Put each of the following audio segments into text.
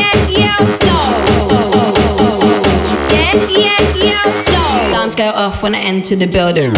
Alarms go off when I enter the building.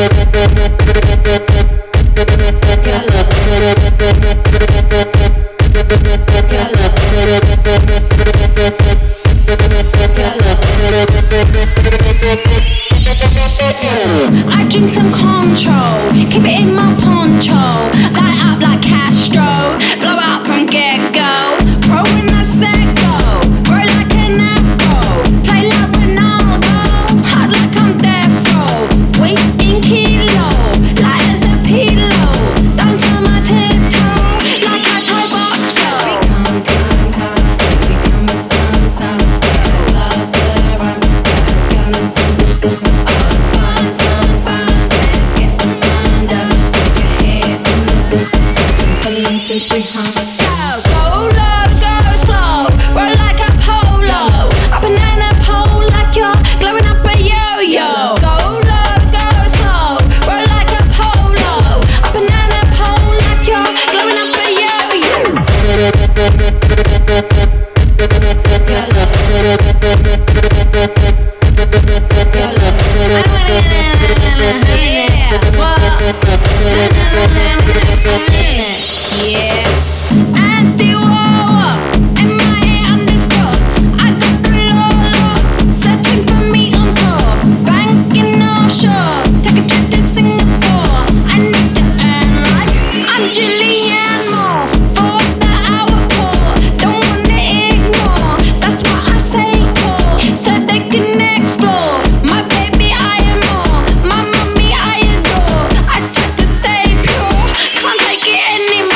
I drink some control, keep it in my poncho, light up like Castro, blow out from get-go, pro when I said go, grow like an afro, play like Ronaldo, hard like I'm death row, weight in kilo, light as a pillow, dance on my tiptoe, like a toy box bro. Come, please come with some, a glass of rum, gun and some, fun, let's get the mind up, get your head in the book, it's been so long since we hung. So go low, go slow, roll like a polo, a banana pole like you're glowing up a yo-yo. Go low, go slow, roll like a polo, a banana pole like you're glowing up a yo-yo. Andy Warhol, MIA underscore. I got the Lolo, searching for me on tour. Banking offshore, take a trip to Singapore. I need to earn life. I'm Julianne Moore, for the hour poor. Don't wanna ignore, that's what I say for. So they can explore. My baby I am more, my mommy I adore. I try to stay pure, can't take it anymore.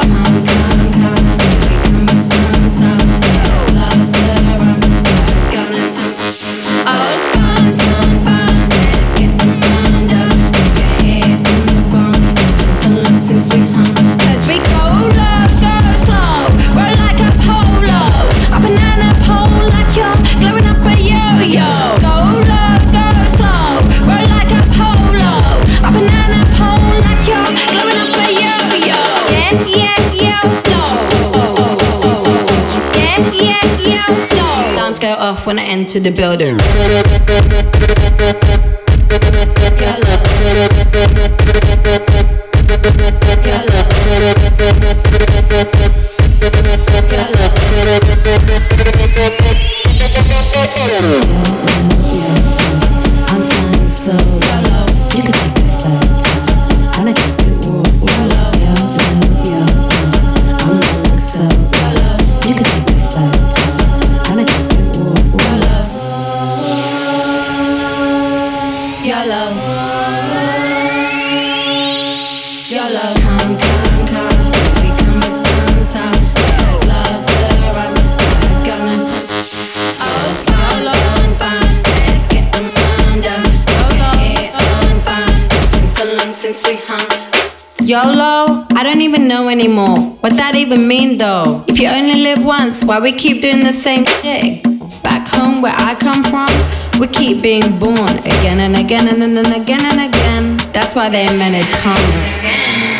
Please come with some, a glass of rum, gonna oh fun, let's get the mind up, get your head in the bum, it's been so long since we hung. As we go low, go slow, roll like a polo, a banana pole like you're glowing up a yo-yo. Go low, go slow, roll like a polo, a banana pole like you're glowing up a yo-yo. Yo-yo. Alarms go off when I enter the building. I'm flying so low, you can take a photo. I'm a good walk, I'm like so low, you can take a photo. I'm a good walk, YOLO. Come, please come with some, a glass of rum, gonna oh fun, let's get the mind up, get fun, it's been so long since we hung. YOLO? I don't even know anymore. What that even mean though? If you only live once, why we keep doing the same shit? Back home where I come from, we keep being born again and again and again and again. That's why they invented karma.